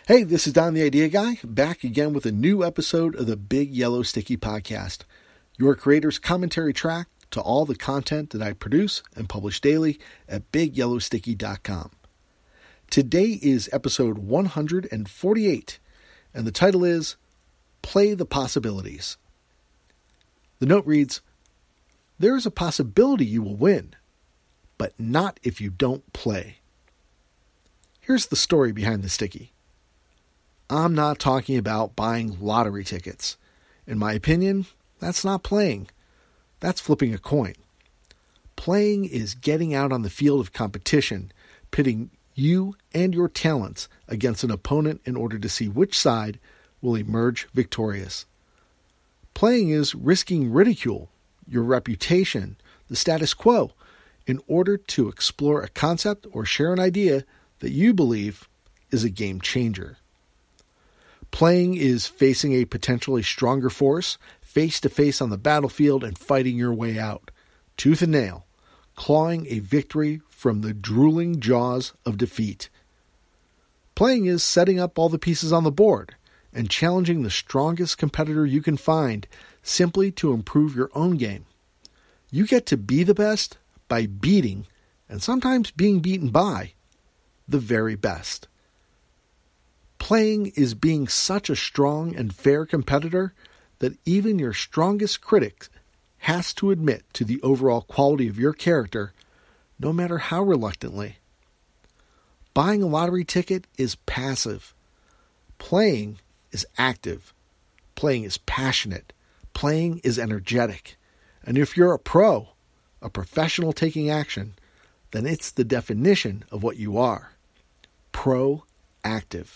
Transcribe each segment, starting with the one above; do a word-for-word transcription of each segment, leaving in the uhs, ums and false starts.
Hey, this is Don the Idea Guy, back again with a new episode of the Big Yellow Sticky Podcast, your creator's commentary track to all the content that I produce and publish daily at big yellow sticky dot com. Today is episode one hundred forty-eight, and the title is Play the Possibilities. The note reads, "There is a possibility you will win, but not if you don't play." Here's the story behind the sticky. I'm not talking about buying lottery tickets. In my opinion, that's not playing. That's flipping a coin. Playing is getting out on the field of competition, pitting you and your talents against an opponent in order to see which side will emerge victorious. Playing is risking ridicule, your reputation, the status quo, in order to explore a concept or share an idea that you believe is a game changer. Playing is facing a potentially stronger force face to face on the battlefield and fighting your way out, tooth and nail, clawing a victory from the drooling jaws of defeat. Playing is setting up all the pieces on the board and challenging the strongest competitor you can find simply to improve your own game. You get to be the best by beating, and sometimes being beaten by, the very best. Playing is being such a strong and fair competitor that even your strongest critic has to admit to the overall quality of your character, no matter how reluctantly. Buying a lottery ticket is passive. Playing is active. Playing is passionate. Playing is energetic. And if you're a pro, a professional taking action, then it's the definition of what you are. Proactive.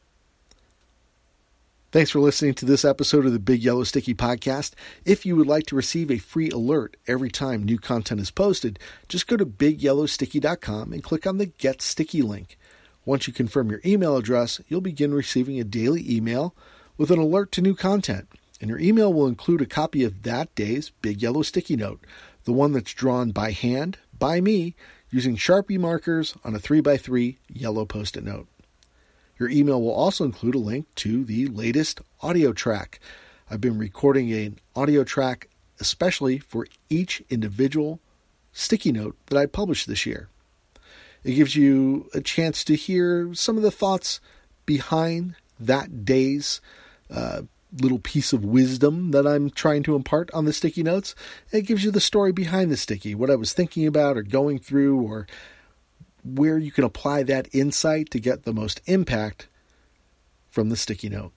Thanks for listening to this episode of the Big Yellow Sticky Podcast. If you would like to receive a free alert every time new content is posted, just go to big yellow sticky dot com and click on the Get Sticky link. Once you confirm your email address, you'll begin receiving a daily email with an alert to new content. And your email will include a copy of that day's Big Yellow Sticky Note, the one that's drawn by hand, by me, using Sharpie markers on a three by three yellow Post-it note. Your email will also include a link to the latest audio track. I've been recording an audio track especially for each individual sticky note that I published this year. It gives you a chance to hear some of the thoughts behind that day's uh, little piece of wisdom that I'm trying to impart on the sticky notes. It gives you the story behind the sticky, what I was thinking about or going through, or where you can apply that insight to get the most impact from the sticky note.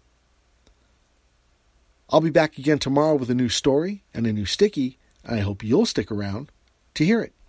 I'll be back again tomorrow with a new story and a new sticky, and I hope you'll stick around to hear it.